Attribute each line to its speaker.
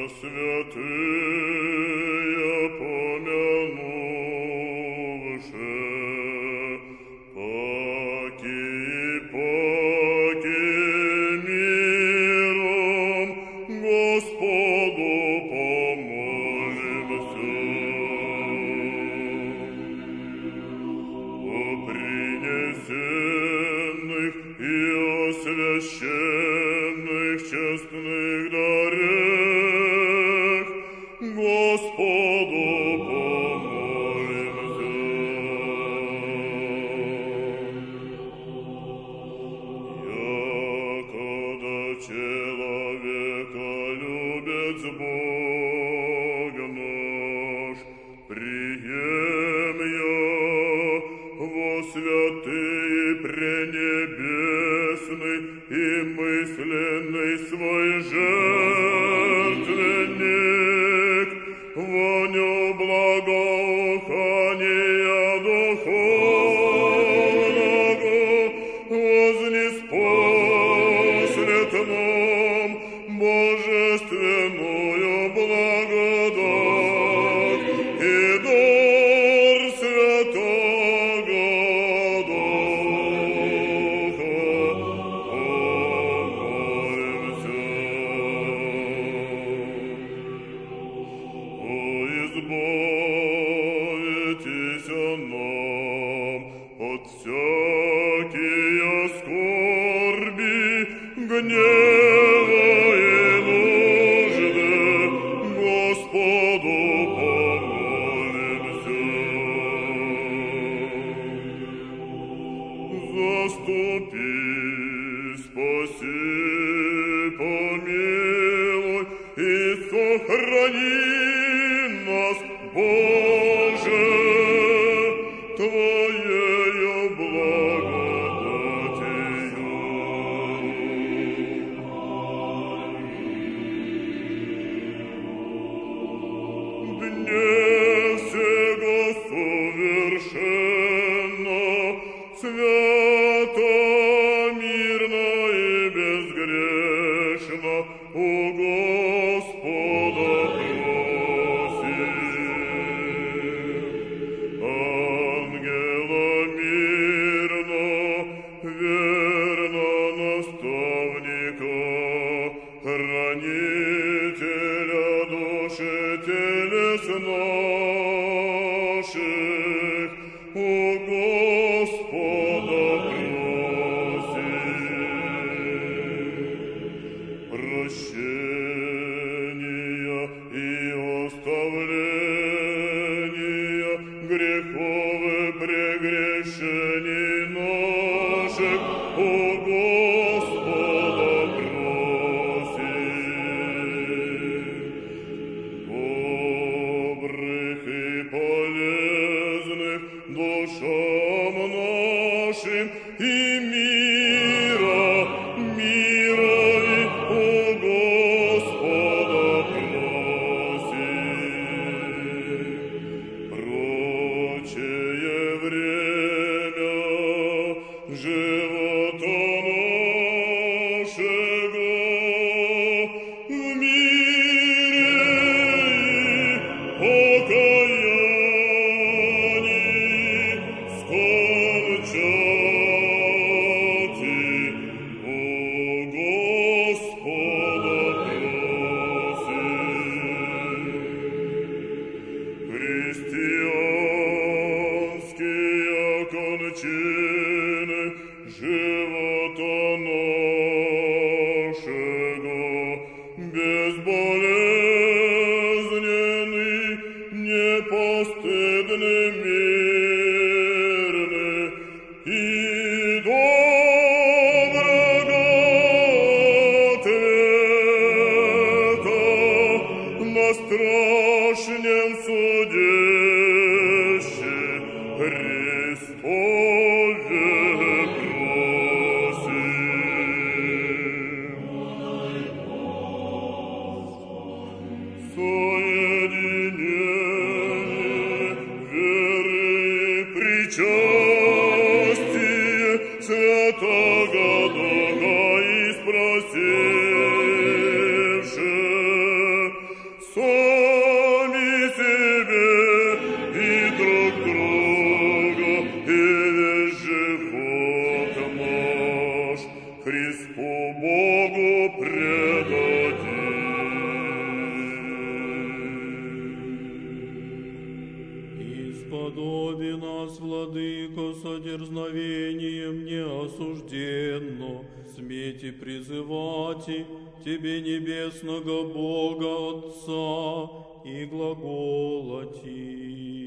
Speaker 1: святые помянувши, паки миром Господу помолимся. О принесенных и освященных честных дарах Господу помолимся. Якогда человека любец Бог наш, прием я во святый пренебесный и мысленный свой жертвенник, воню благоухания духовного вознеспослет нам божественную благодать и дар Святого Духа. Помолимся. О, избавитесь нам от всякие скорби, гнева и нужды, Господу помолимся. Заступи, спаси, помилуй и сохрани нас, Боже, Твоею благодатью. Дне всего совершенно, свято, мирно и безгрешно у Господа просим. Ангела мирно, верно наставника, хранителя души телес наших, у Господа просим. Прощения и оставления грехов и прегрешений наших, у Господа просим. Добрых и полезных душам нашим и мира и у Господа просим. Прочее время живота нашего в мире и покаянии скончати, у Господа просим. Христианские кончины живота нашего безболезненный, непостыдный, мирный и доброго ответа на страшном судище Христове просим.
Speaker 2: сподоби нас, Владыко, со дерзновением неосужденно, смейте призывать Тебе, небесного Бога Отца, и глаголати.